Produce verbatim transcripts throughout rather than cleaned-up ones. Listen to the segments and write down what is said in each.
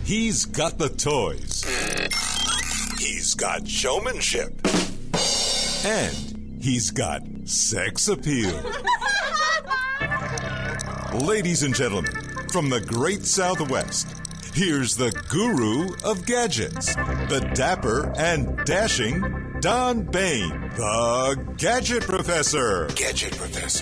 He's got the toys. He's got showmanship. And he's got sex appeal. Ladies and gentlemen, from the great Southwest, here's the guru of gadgets, the dapper and dashing Don Bain, the Gadget Professor. Gadget Professor.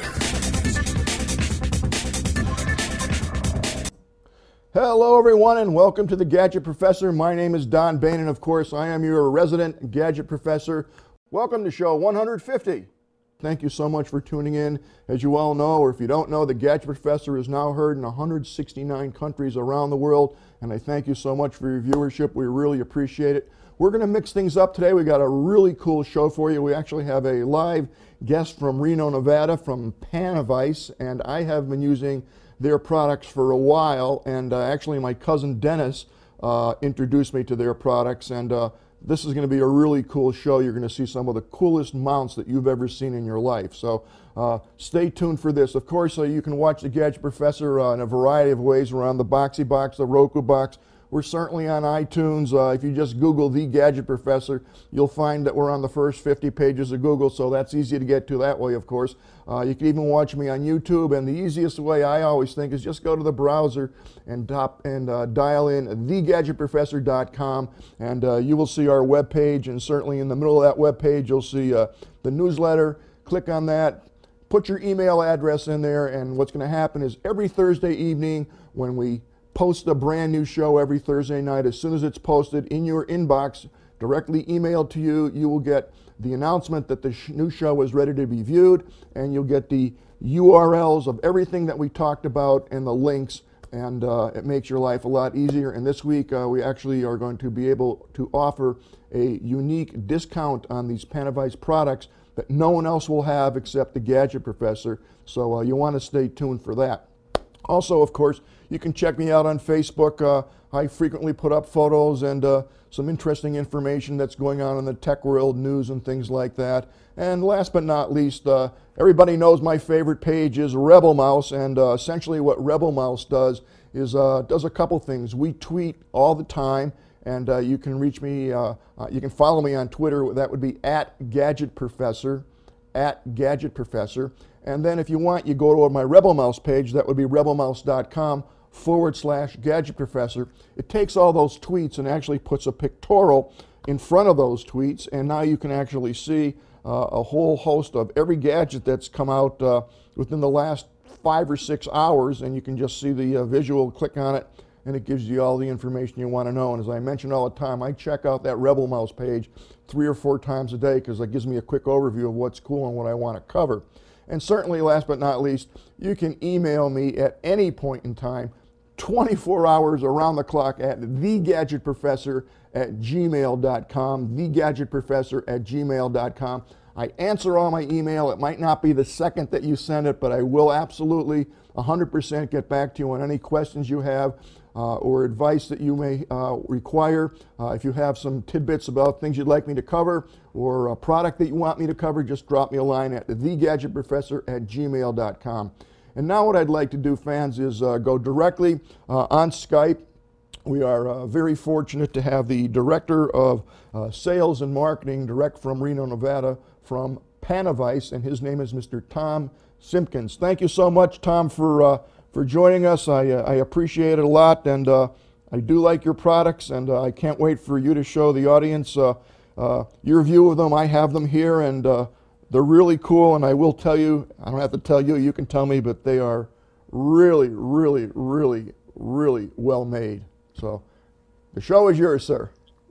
Hello, everyone, and welcome to the Gadget Professor. My name is Don Bain, and of course, I am your resident Gadget Professor. Welcome to show one hundred fifty. Thank you so much for tuning in. As you all know, or if you don't know, the Gadget Professor is now heard in one hundred sixty-nine countries around the world, and I thank you so much for your viewership. We really appreciate it. We're going to mix things up today. We got a really cool show for you. We actually have a live guest from Reno, Nevada, from Panavice, and I have been using their products for a while, and uh, actually my cousin Dennis uh, introduced me to their products, and uh, this is going to be a really cool show. You're going to see some of the coolest mounts that you've ever seen in your life. So uh, stay tuned for this. Of course, uh, you can watch the Gadget Professor uh, in a variety of ways. We're on the Boxy Box, the Roku Box. We're certainly on iTunes. Uh, if you just Google The Gadget Professor, you'll find that we're on the first fifty pages of Google, so that's easy to get to that way, of course. Uh, you can even watch me on YouTube, and the easiest way I always think is just go to the browser and, top, and uh, dial in the gadget professor dot com, and uh, you will see our webpage, and certainly in the middle of that webpage, you'll see uh, the newsletter. Click on that, put your email address in there, and what's going to happen is every Thursday evening when we post a brand new show every Thursday night, as soon as it's posted in your inbox, directly emailed to you, you will get the announcement that the sh new show is ready to be viewed, and you'll get the U R Ls of everything that we talked about and the links, and uh, it makes your life a lot easier. And this week uh, we actually are going to be able to offer a unique discount on these Panavice products that no one else will have except the Gadget Professor, so uh, you want to stay tuned for that. Also, of course, you can check me out on Facebook. Uh, I frequently put up photos and uh, some interesting information that's going on in the tech world, news and things like that. And last but not least, uh, everybody knows my favorite page is Rebel Mouse, and uh, essentially what Rebel Mouse does is uh, does a couple things. We tweet all the time, and uh, you can reach me, uh, uh, you can follow me on Twitter. That would be at Gadget Professor, at Gadget Professor. And then if you want, you go to my Rebel Mouse page. That would be rebel mouse dot com forward slash Gadget Professor. It takes all those tweets and actually puts a pictorial in front of those tweets, and now you can actually see uh, a whole host of every gadget that's come out uh, within the last five or six hours, and you can just see the uh, visual, click on it, and it gives you all the information you want to know. And as I mention all the time, I check out that Rebel Mouse page three or four times a day because it gives me a quick overview of what's cool and what I want to cover. And certainly, last but not least, you can email me at any point in time, twenty-four hours around the clock, at the gadget professor at gmail dot com, the gadget professor at gmail dot com. I answer all my email. It might not be the second that you send it, but I will absolutely one hundred percent get back to you on any questions you have uh, or advice that you may uh, require. Uh, if you have some tidbits about things you'd like me to cover or a product that you want me to cover, just drop me a line at the gadget professor at gmail dot com. And now what I'd like to do, fans, is uh, go directly uh, on Skype. We are uh, very fortunate to have the Director of uh, Sales and Marketing direct from Reno, Nevada, from Panavice, and his name is Mister Tom Simpkins. Thank you so much, Tom, for, uh, for joining us. I, uh, I appreciate it a lot, and uh, I do like your products, and uh, I can't wait for you to show the audience uh, uh, your view of them. I have them here, and uh, they're really cool, and I will tell you, I don't have to tell you, you can tell me, but they are really, really, really, really well made. So the show is yours, sir.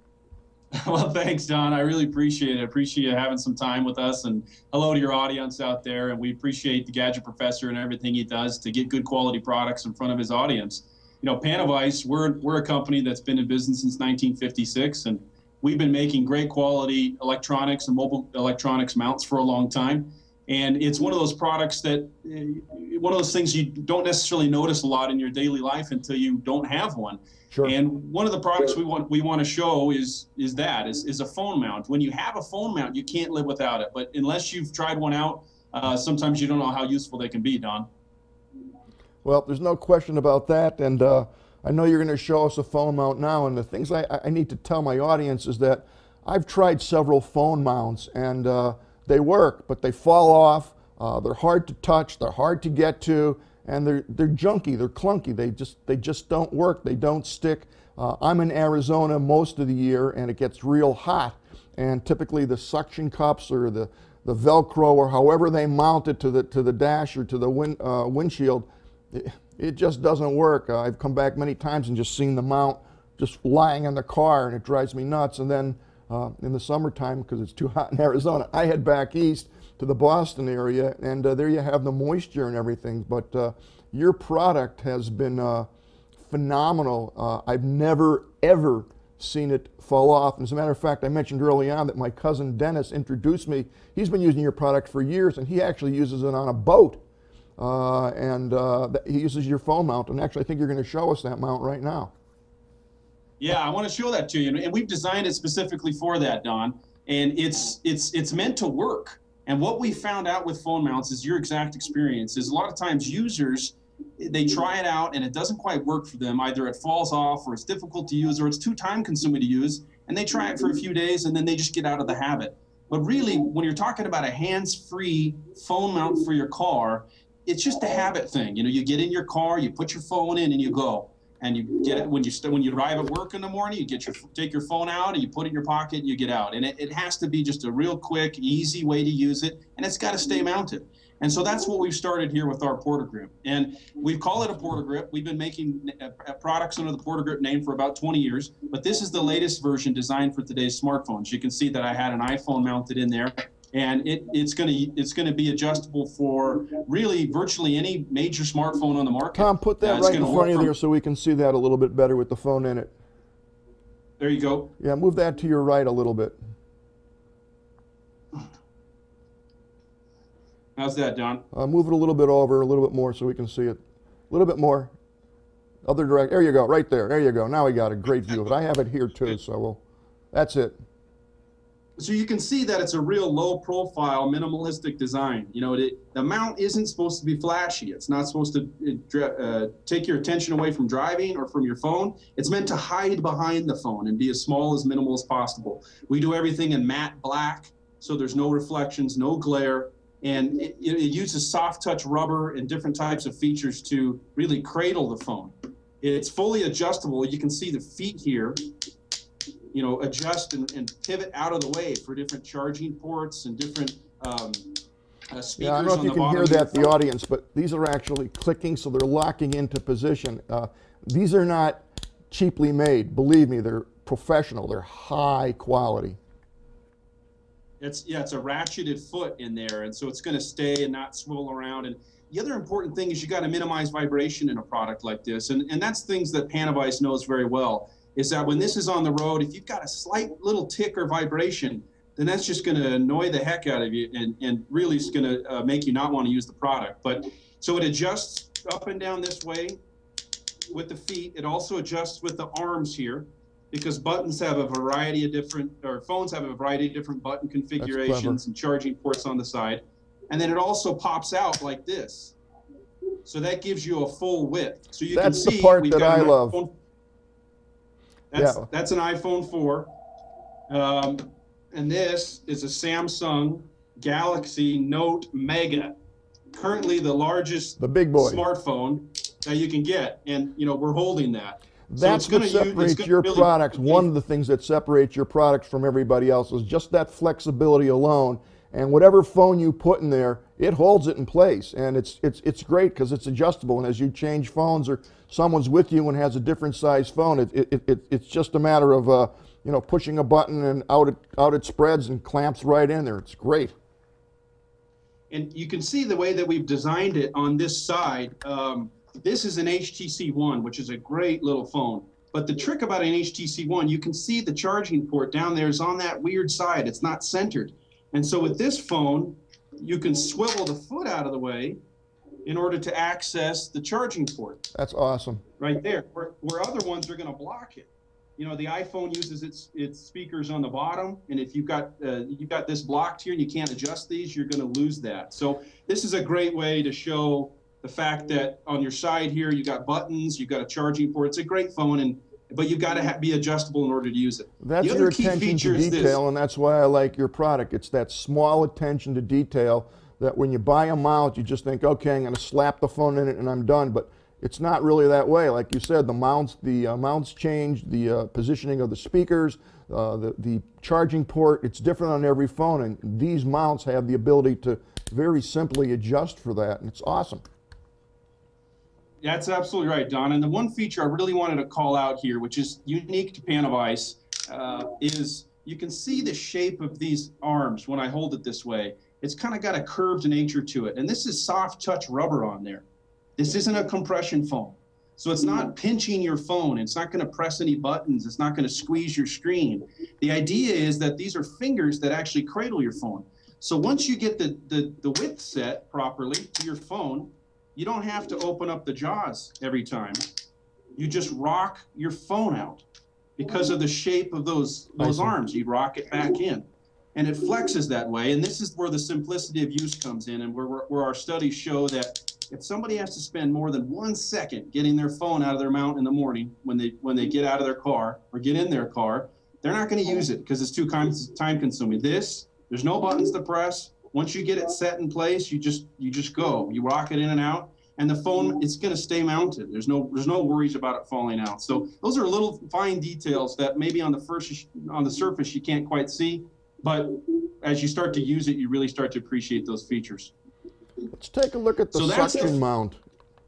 Well, thanks, Don. I really appreciate it. I appreciate you having some time with us, and hello to your audience out there. And we appreciate the Gadget Professor and everything he does to get good quality products in front of his audience. You know, Panavice, we're, we're a company that's been in business since nineteen fifty-six, and we've been making great quality electronics and mobile electronics mounts for a long time. And it's one of those products that, uh, one of those things you don't necessarily notice a lot in your daily life until you don't have one. Sure. And one of the products we want we want to show is is that is is a phone mount. When you have a phone mount, you can't live without it. But unless you've tried one out, uh, sometimes you don't know how useful they can be, Don. Well, there's no question about that. And uh, I know you're going to show us a phone mount now, and the things I, I need to tell my audience is that I've tried several phone mounts, and uh, they work, but they fall off. Uh, they're hard to touch. They're hard to get to, and they're they're junky. They're clunky. They just they just don't work. They don't stick. Uh, I'm in Arizona most of the year, and it gets real hot. And typically, the suction cups or the the Velcro or however they mount it to the to the dash or to the wind, uh, windshield, it, it just doesn't work. Uh, I've come back many times and just seen the mount just lying in the car, and it drives me nuts. And then uh, in the summertime, because it's too hot in Arizona, I head back east to the Boston area, and uh, there you have the moisture and everything. But uh, your product has been uh, phenomenal. Uh, I've never, ever seen it fall off. And as a matter of fact, I mentioned early on that my cousin Dennis introduced me. He's been using your product for years, and he actually uses it on a boat. Uh, and uh, he uses your phone mount. And actually, I think you're going to show us that mount right now. Yeah, I want to show that to you. And we've designed it specifically for that, Don. And it's it's it's meant to work. And what we found out with phone mounts is your exact experience is a lot of times users, they try it out and it doesn't quite work for them. Either it falls off or it's difficult to use or it's too time consuming to use. And they try it for a few days and then they just get out of the habit. But really, when you're talking about a hands-free phone mount for your car, it's just a habit thing. You know, you get in your car, you put your phone in and you go. And you get it when you st- when you arrive at work in the morning, you get your take your phone out and you put it in your pocket and you get out. And it, it has to be just a real quick, easy way to use it, and it's got to stay mounted. And so that's what we've started here with our Porta Grip. And we call it a Porta Grip. We've been making uh, products under the Porta Grip name for about twenty years, but this is the latest version designed for today's smartphones. You can see that I had an iPhone mounted in there. And it, it's going to it's going to be adjustable for really virtually any major smartphone on the market. Tom, put that uh, right in front of you there so we can see that a little bit better with the phone in it. There you go. Yeah, move that to your right a little bit. How's that, Don? Uh, move it a little bit over, a little bit more so we can see it. A little bit more. Other direct. There you go, right there. There you go. Now we got a great view of it. I have it here too, so we'll, that's it. So you can see that it's a real low-profile, minimalistic design. You know, it, the mount isn't supposed to be flashy. It's not supposed to uh, take your attention away from driving or from your phone. It's meant to hide behind the phone and be as small, as minimal as possible. We do everything in matte black, so there's no reflections, no glare, and it, it uses soft-touch rubber and different types of features to really cradle the phone. It's fully adjustable. You can see the feet here. You know, adjust and, and pivot out of the way for different charging ports and different um, uh, speakers. Yeah, I don't know if on you the can hear bottom that, the audience, but these are actually clicking, so they're locking into position. Uh, these are not cheaply made. Believe me, they're professional. They're high quality. It's yeah, it's a ratcheted foot in there, and so it's going to stay and not swivel around. And the other important thing is you got to minimize vibration in a product like this, and and that's things that Panavice knows very well. Is that when this is on the road, if you've got a slight little tick or vibration, then that's just going to annoy the heck out of you and, and really is going to uh, make you not want to use the product. But so it adjusts up and down this way with the feet. It also adjusts with the arms here because buttons have a variety of different, or phones have a variety of different button configurations and charging ports on the side. And then it also pops out like this. So that gives you a full width. So you That's can see the part we've that got I an love. iPhone. That's, Yeah. that's an iPhone four. Um, and this is a Samsung Galaxy Note Mega. Currently the largest The big boy. smartphone that you can get. And, you know, we're holding that. That's so what it's gonna separates use, it's gonna your really, products. One of the things that separates your products from everybody else is just that flexibility alone. And whatever phone you put in there, it holds it in place. And it's it's it's great because it's adjustable. And as you change phones or someone's with you and has a different size phone, it, it, it, it's just a matter of uh, you know, pushing a button and out it, out it spreads and clamps right in there. It's great. And you can see the way that we've designed it on this side. Um, this is an H T C One, which is a great little phone. But the trick about an H T C One, you can see the charging port down there is on that weird side. It's not centered. And so with this phone, you can swivel the foot out of the way in order to access the charging port. That's awesome. Right there, where, where other ones are going to block it. You know, the iPhone uses its its speakers on the bottom, and if you've got uh, you've got this blocked here and you can't adjust these, you're going to lose that. So this is a great way to show the fact that on your side here, you got buttons, you got a charging port. It's a great phone, and but you've got to ha- be adjustable in order to use it. That's your attention to detail, and that's why I like your product. It's that small attention to detail that when you buy a mount, you just think, okay, I'm going to slap the phone in it and I'm done. But it's not really that way. Like you said, the mounts, the uh, mounts change, the uh, positioning of the speakers, uh, the, the charging port, it's different on every phone, and these mounts have the ability to very simply adjust for that, and it's awesome. That's absolutely right, Don. And the one feature I really wanted to call out here, which is unique to Panavice, uh, is you can see the shape of these arms when I hold it this way. It's kind of got a curved nature to it. And this is soft touch rubber on there. This isn't a compression foam. So it's not pinching your phone. It's not going to press any buttons. It's not going to squeeze your screen. The idea is that these are fingers that actually cradle your phone. So once you get the, the, the width set properly to your phone, you don't have to open up the jaws every time. You just rock your phone out because of the shape of those those arms. You rock it back in, and it flexes that way. And this is where the simplicity of use comes in, and where, where our studies show that if somebody has to spend more than one second getting their phone out of their mount in the morning when they when they get out of their car or get in their car, they're not going to use it because it's too time consuming. This, there's no buttons to press. Once you get it set in place, you just you just go. You rock it in and out, and the phone, it's going to stay mounted. There's no there's no worries about it falling out. So those are little fine details that maybe on the first on the surface you can't quite see, but as you start to use it, you really start to appreciate those features. Let's take a look at the so suction mount.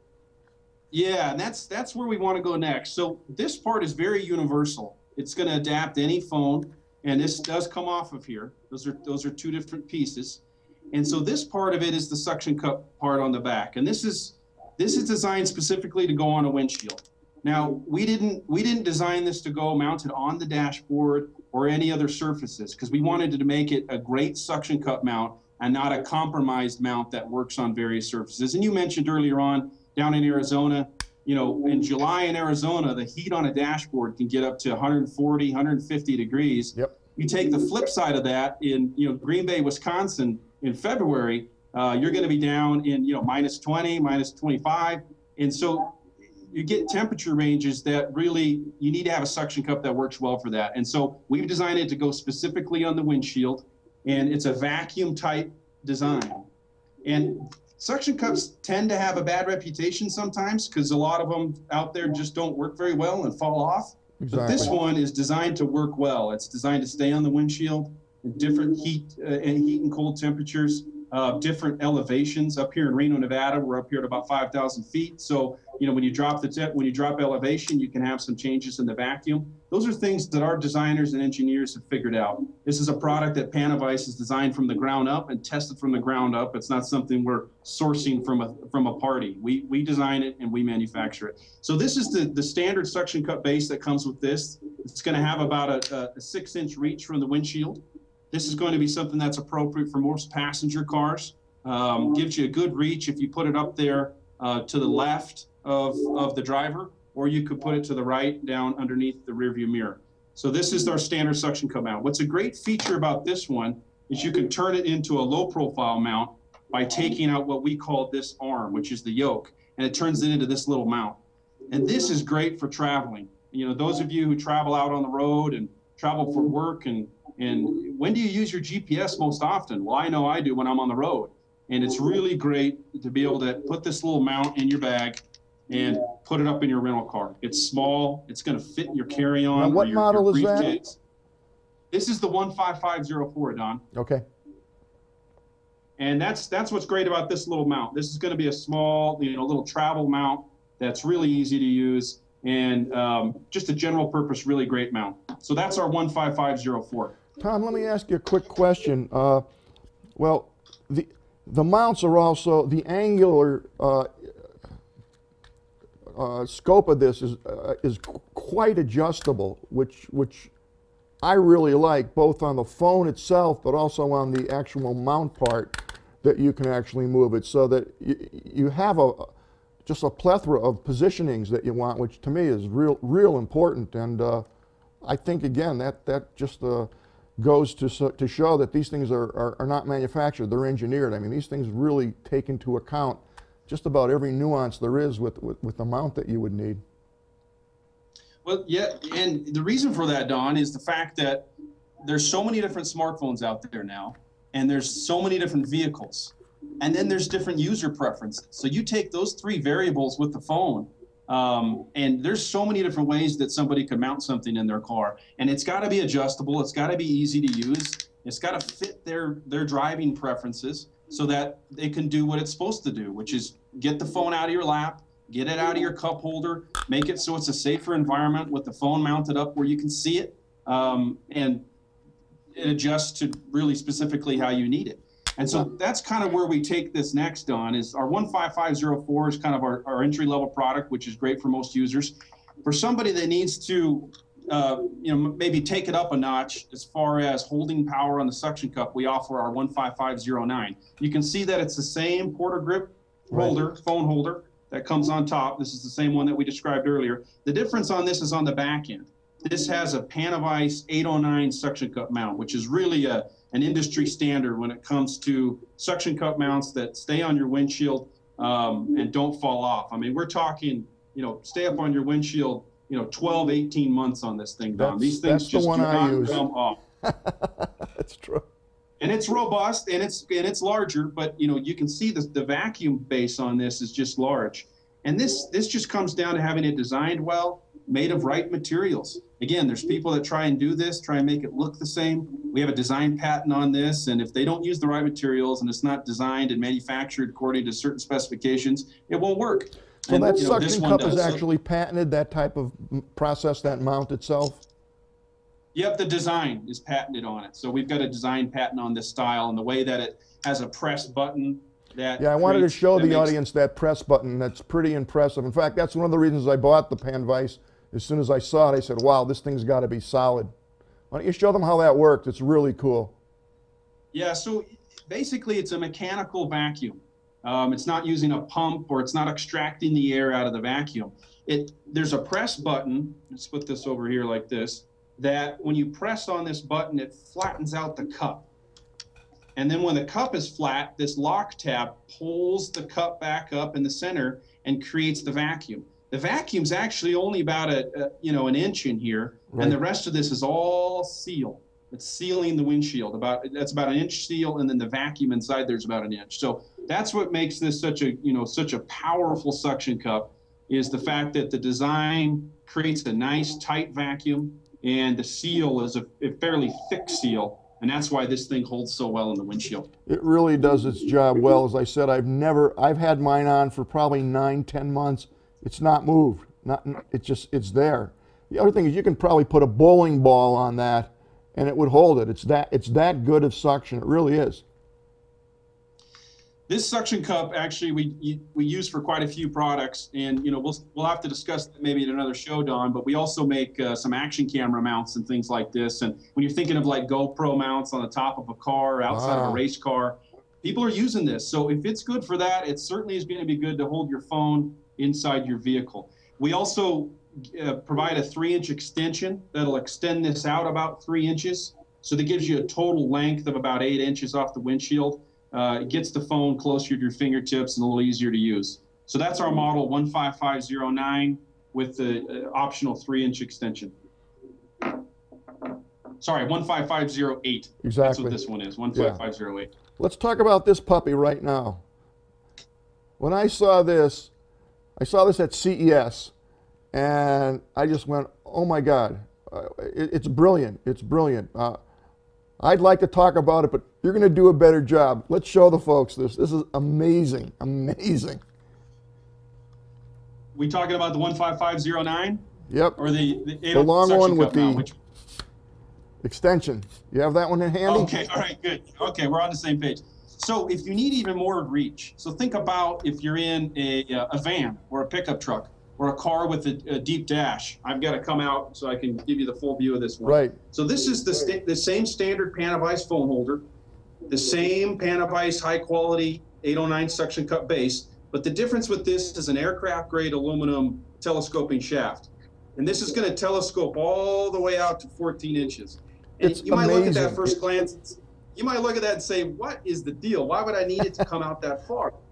Yeah, and that's that's where we want to go next. So this part is very universal. It's going to adapt to any phone, and this does come off of here. Those are those are two different pieces. And so this part of it is the suction cup part on the back. And this is this is designed specifically to go on a windshield. Now, we didn't we didn't design this to go mounted on the dashboard or any other surfaces, because we wanted to make it a great suction cup mount and not a compromised mount that works on various surfaces. And you mentioned earlier on down in Arizona, you know, in July in Arizona, the heat on a dashboard can get up to one forty, one fifty degrees. Yep. You take the flip side of that in, you know, Green Bay, Wisconsin, in February, uh, you're going to be down in, you know, minus twenty, minus twenty-five. And so you get temperature ranges that really, you need to have a suction cup that works well for that. And so we've designed it to go specifically on the windshield, and it's a vacuum type design. And suction cups tend to have a bad reputation sometimes because a lot of them out there just don't work very well and fall off. Exactly. But this one is designed to work well. It's designed to stay on the windshield in different heat uh, and heat and cold temperatures, uh, different elevations. Up here in Reno, Nevada, we're up here at about five thousand feet. So, you know, when you drop the te- when you drop elevation, you can have some changes in the vacuum. Those are things that our designers and engineers have figured out. This is a product that Panavice has designed from the ground up and tested from the ground up. It's not something we're sourcing from a from a party. We we design it and we manufacture it. So this is the the standard suction cup base that comes with this. It's going to have about a, a six inch reach from the windshield. This is going to be something that's appropriate for most passenger cars. Um, gives you a good reach if you put it up there uh, to the left of, of the driver, or you could put it to the right down underneath the rearview mirror. So this is our standard suction cup mount. What's a great feature about this one is you can turn it into a low profile mount by taking out what we call this arm, which is the yoke, and it turns it into this little mount. And this is great for traveling. You know, those of you who travel out on the road and travel for work, and And when do you use your G P S most often? Well, I know I do when I'm on the road. And it's really great to be able to put this little mount in your bag and put it up in your rental car. It's small. It's going to fit in your carry-on. Now, what your, model your is that? This is the one five five zero four, Don. Okay. And that's that's what's great about this little mount. This is going to be a small, you know, little travel mount that's really easy to use, and um, just a general purpose, really great mount. So that's our one five five zero four. Tom, let me ask you a quick question. Uh, well, the the mounts are also, the angular uh, uh, scope of this is uh, is quite adjustable, which which I really like, both on the phone itself, but also on the actual mount part, that you can actually move it so that you, you have a just a plethora of positionings that you want, which to me is real real important. And uh, I think again that that just uh, goes to to show that these things are, are are not manufactured; they're engineered. I mean, these things really take into account just about every nuance there is with, with, with the mount that you would need. Well, yeah, and the reason for that, Don, is the fact that there's so many different smartphones out there now, and there's so many different vehicles, and then there's different user preferences. So you take those three variables with the phone, um, and there's so many different ways that somebody could mount something in their car, and it's got to be adjustable. It's got to be easy to use. It's got to fit their their driving preferences so that they can do what it's supposed to do, which is get the phone out of your lap, get it out of your cup holder, make it so it's a safer environment with the phone mounted up where you can see it, um, and it adjusts to really specifically how you need it. And so that's kind of where we take this next, Don, is our one five five zero four is kind of our, our entry-level product, which is great for most users. For somebody that needs to, uh, you know, maybe take it up a notch as far as holding power on the suction cup, we offer our one five five zero nine. You can see that it's the same Porter Grip holder, right. phone holder, that comes on top. This is the same one that we described earlier. The difference on this is on the back end. This has a Panavice eight oh nine suction cup mount, which is really a, an industry standard when it comes to suction cup mounts that stay on your windshield um, and don't fall off. I mean, we're talking, you know, stay up on your windshield, you know, twelve, eighteen months on this thing, Don. That's, These things that's just the one do I not use. come off. That's true. And it's robust, and it's and it's larger, but you know you can see the the vacuum base on this is just large, and this this just comes down to having it designed well, made of right materials. Again, there's people that try and do this, try and make it look the same. We have a design patent on this, and if they don't use the right materials and it's not designed and manufactured according to certain specifications, it won't work. So and, that you know, suction cup does. is actually patented, that type of process, that mount itself? Yep, the design is patented on it. So we've got a design patent on this style and the way that it has a press button. That yeah, I wanted to creates, show the makes, audience that press button. That's pretty impressive. In fact, that's one of the reasons I bought the Panavice. As soon as I saw it, I said, wow, this thing's got to be solid. Why don't you show them how that works? It's really cool. Yeah, so basically it's a mechanical vacuum. Um, it's not using a pump or it's not extracting the air out of the vacuum. It There's a press button. Let's put this over here like this. That when you press on this button, it flattens out the cup. And then when the cup is flat, this lock tab pulls the cup back up in the center and creates the vacuum. The vacuum's actually only about a, a you know an inch in here, right. And the rest of this is all seal. It's sealing the windshield. About that's about an inch seal, and then the vacuum inside there's about an inch. So that's what makes this such a you know such a powerful suction cup, is the fact that the design creates a nice tight vacuum. And the seal is a, a fairly thick seal, and that's why this thing holds so well in the windshield. It really does its job well. As I said, I've never, I've had mine on for probably nine, ten months. It's not moved. Not, it's just, it's there. The other thing is you can probably put a bowling ball on that, and it would hold it. It's that, it's that good of suction. It really is. This suction cup actually we we use for quite a few products, and you know we'll we'll have to discuss that maybe at another show, Don. But we also make uh, some action camera mounts and things like this. And when you're thinking of like GoPro mounts on the top of a car, outside wow. of a race car, people are using this. So if it's good for that, it certainly is going to be good to hold your phone inside your vehicle. We also uh, provide a three-inch extension that'll extend this out about three inches, so that gives you a total length of about eight inches off the windshield. Uh, it gets the phone closer to your fingertips and a little easier to use. So that's our model one five five zero nine with the uh, optional three-inch extension. Sorry, one five five zero eight. Exactly. That's what this one is, one five five zero eight. Yeah. Let's talk about this puppy right now. When I saw this, I saw this at C E S, and I just went, oh my God, uh, it, it's brilliant. It's brilliant. Uh, I'd like to talk about it, but you're going to do a better job. Let's show the folks this. This is amazing, amazing. We talking about the one five five zero nine? Yep. Or the the, the long one with the now, which... extension. You have that one in handy? Okay, all right, good. Okay, we're on the same page. So if you need even more reach, so think about if you're in a, a van or a pickup truck or a car with a, a deep dash. I've got to come out so I can give you the full view of this one. Right. So this is the, sta the same standard Panavice phone holder, the same Panavice high quality eight oh nine suction cup base, but the difference with this is an aircraft grade aluminum telescoping shaft. And this is going to telescope all the way out to fourteen inches. And it's you might amazing. look at that first glance, you might look at that and say, what is the deal? Why would I need it to come out that far?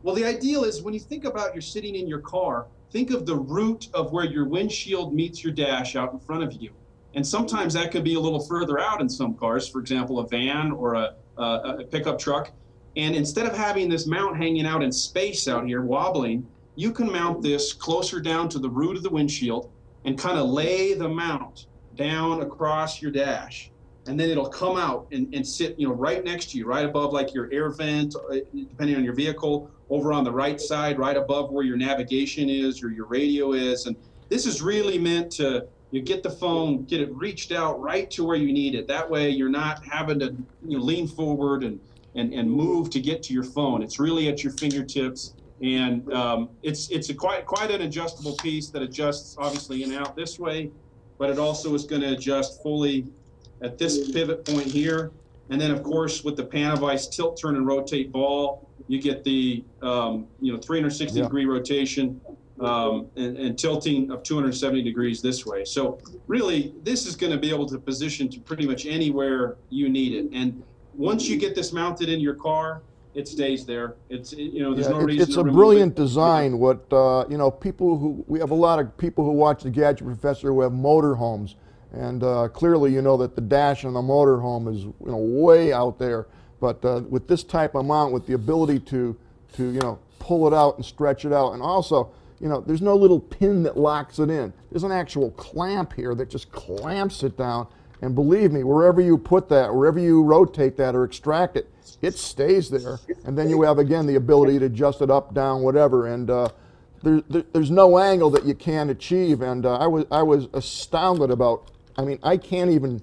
Well, the ideal is when you think about you're sitting in your car, think of the root of where your windshield meets your dash out in front of you. And sometimes that could be a little further out in some cars, for example, a van or a, a, a pickup truck. And instead of having this mount hanging out in space out here wobbling, you can mount this closer down to the root of the windshield and kind of lay the mount down across your dash. And then it'll come out and, and sit, you know, right next to you, right above like your air vent, depending on your vehicle, over on the right side, right above where your navigation is or your radio is. And this is really meant to, you get the phone, get it reached out right to where you need it. That way you're not having to, you know, lean forward and, and, and move to get to your phone. It's really at your fingertips. And um, it's it's a quite quite an adjustable piece that adjusts obviously in and out this way, but it also is going to adjust fully at this pivot point here. And then of course with the Panavice tilt, turn, and rotate ball, you get the um, you know three hundred sixty yeah. degree rotation um, and, and tilting of two hundred seventy degrees this way. So really, this is going to be able to position to pretty much anywhere you need it. And once you get this mounted in your car, it stays there. It's you know there's yeah, no it, reason. It's to a remove brilliant it. design. What uh, you know, people who we have a lot of people who watch the Gadget Professor who have motorhomes, and uh, clearly you know that the dash on the motorhome is you know way out there. But uh, with this type of mount, with the ability to to you know pull it out and stretch it out, and also you know there's no little pin that locks it in. There's an actual clamp here that just clamps it down. And believe me, wherever you put that, wherever you rotate that or extract it, it stays there. And then you have, again, the ability to adjust it up, down, whatever. And uh, there, there, there's no angle that you can't achieve. And uh, I was I was astounded about, I mean, I can't even,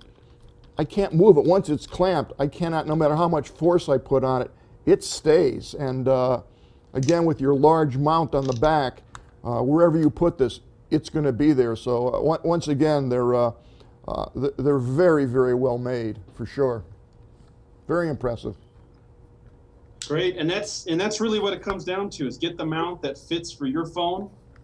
I can't move it. Once it's clamped, I cannot, no matter how much force I put on it, it stays. And uh, again, with your large mount on the back, uh, wherever you put this, it's going to be there. So uh, once again, they're, uh, Uh, they're very, very well made, for sure. Very impressive. Great, and that's and that's really what it comes down to: is get the mount that fits for your phone,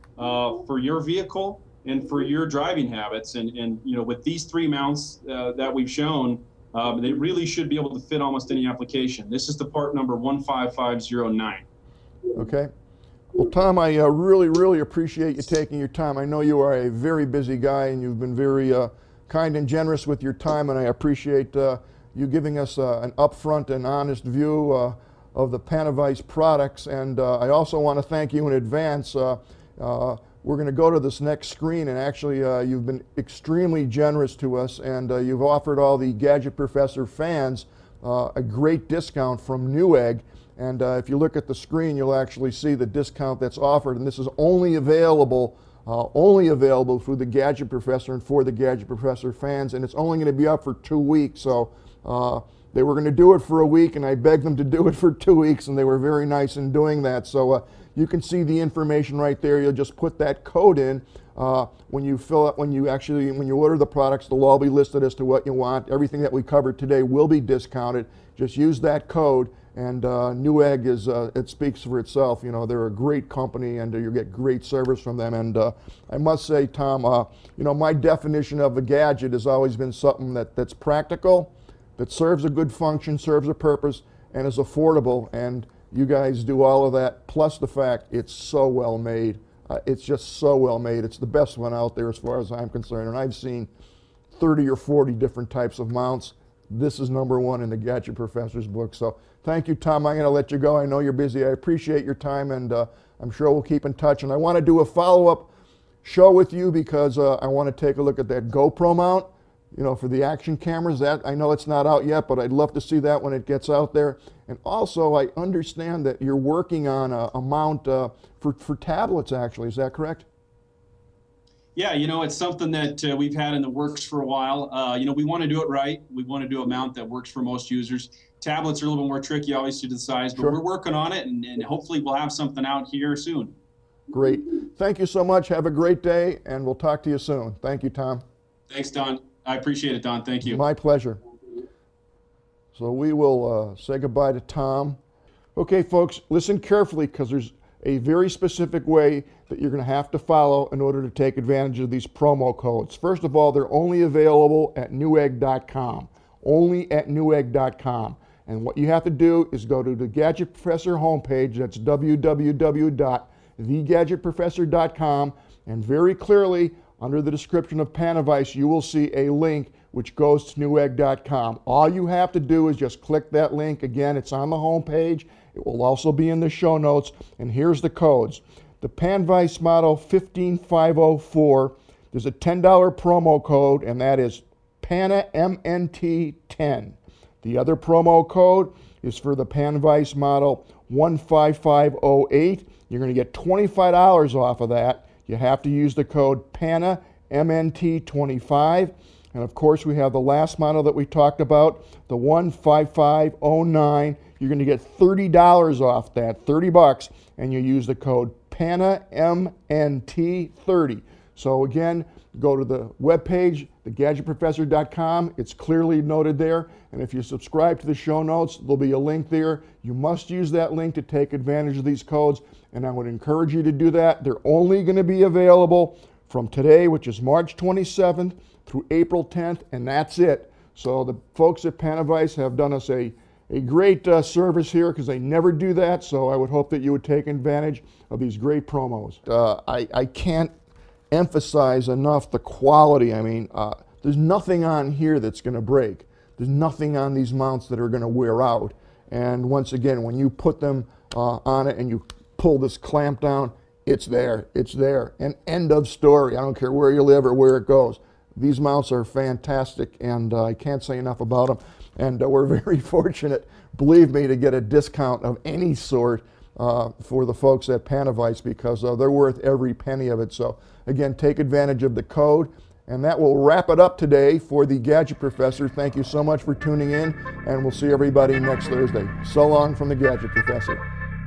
uh, for your vehicle, and for your driving habits. And and you know, with these three mounts uh, that we've shown, uh, they really should be able to fit almost any application. This is the part number one five five zero nine. Okay. Well, Tom, I uh, really, really appreciate you taking your time. I know you are a very busy guy, and you've been very uh, kind and generous with your time, and I appreciate uh, you giving us uh, an upfront and honest view uh, of the Panavice products. And uh, I also want to thank you in advance. Uh, uh, we're going to go to this next screen, and actually uh, you've been extremely generous to us, and uh, you've offered all the Gadget Professor fans uh, a great discount from Newegg. And uh, if you look at the screen, you'll actually see the discount that's offered, and this is only available Uh, only available through the Gadget Professor and for the Gadget Professor fans, and it's only going to be up for two weeks. So uh, they were going to do it for a week, and I begged them to do it for two weeks, and they were very nice in doing that. So uh, you can see the information right there. You'll just put that code in uh, when you fill out, when you actually, when you order the products. They'll all be listed as to what you want. Everything that we covered today will be discounted. Just use that code. And uh, Newegg is, uh, it speaks for itself. You know, they're a great company, and uh, you get great service from them. And uh, I must say, Tom, uh, you know, my definition of a gadget has always been something that, that's practical, that serves a good function, serves a purpose, and is affordable. And you guys do all of that, plus the fact it's so well made. Uh, it's just so well made. It's the best one out there as far as I'm concerned. And I've seen thirty or forty different types of mounts. This is number one in the Gadget Professor's book. So thank you, Tom. I'm going to let you go. I know you're busy. I appreciate your time, and uh, I'm sure we'll keep in touch. And I want to do a follow-up show with you because uh, I want to take a look at that GoPro mount, you know, for the action cameras. That I know it's not out yet, but I'd love to see that when it gets out there. And also, I understand that you're working on a, a mount uh, for, for tablets, actually. Is that correct? Yeah, you know, it's something that uh, we've had in the works for a while. Uh, you know, we want to do it right. We want to do a mount that works for most users. Tablets are a little bit more tricky, obviously, to the size, but sure. We're working on it, and, and hopefully we'll have something out here soon. Great. Thank you so much. Have a great day, and we'll talk to you soon. Thank you, Tom. Thanks, Don. I appreciate it, Don. Thank you. My pleasure. So we will uh, say goodbye to Tom. Okay, folks, listen carefully, because there's a very specific way that you're going to have to follow in order to take advantage of these promo codes. First of all, they're only available at Newegg dot com. Only at Newegg dot com. And what you have to do is go to the Gadget Professor homepage. That's w w w dot the gadget professor dot com. And very clearly, under the description of Panavice, you will see a link which goes to newegg dot com. All you have to do is just click that link. Again, it's on the homepage. It will also be in the show notes. And here's the codes. The Panavice model fifteen five oh four, there's a ten dollar promo code, and that is Pana M N T ten. The other promo code is for the Panavice model one five five oh eight. You're going to get twenty-five dollars off of that. You have to use the code Pana M N T twenty-five. And of course, we have the last model that we talked about, the one five five oh nine. You're going to get thirty dollars off that, thirty bucks, and you use the code Pana M N T thirty. So again, go to the webpage, the gadget professor dot com. It's clearly noted there. And if you subscribe to the show notes, there'll be a link there. You must use that link to take advantage of these codes. And I would encourage you to do that. They're only going to be available from today, which is March twenty-seventh, through April tenth, and that's it. So the folks at Panavice have done us a, a great uh, service here because they never do that. So I would hope that you would take advantage of these great promos. Uh, I, I can't emphasize enough the quality. I mean, uh, there's nothing on here that's going to break. There's nothing on these mounts that are going to wear out. And once again, when you put them uh, on it and you pull this clamp down, it's there. It's there. And end of story. I don't care where you live or where it goes. These mounts are fantastic, and uh, I can't say enough about them. And uh, we're very fortunate, believe me, to get a discount of any sort uh, for the folks at Panavice because uh, they're worth every penny of it. So again, take advantage of the code. And that will wrap it up today for the Gadget Professor. Thank you so much for tuning in, and we'll see everybody next Thursday. So long from the Gadget Professor.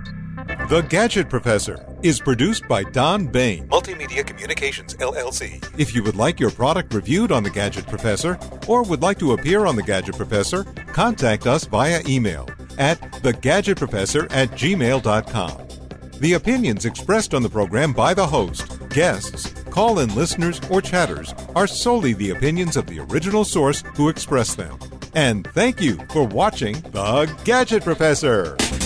The Gadget Professor is produced by Don Bain, Multimedia Communications, L L C. If you would like your product reviewed on The Gadget Professor or would like to appear on The Gadget Professor, contact us via email at the gadget professor at gmail dot com. The opinions expressed on the program by the host, guests, call-in listeners, or chatters are solely the opinions of the original source who expressed them. And thank you for watching The Gadget Professor.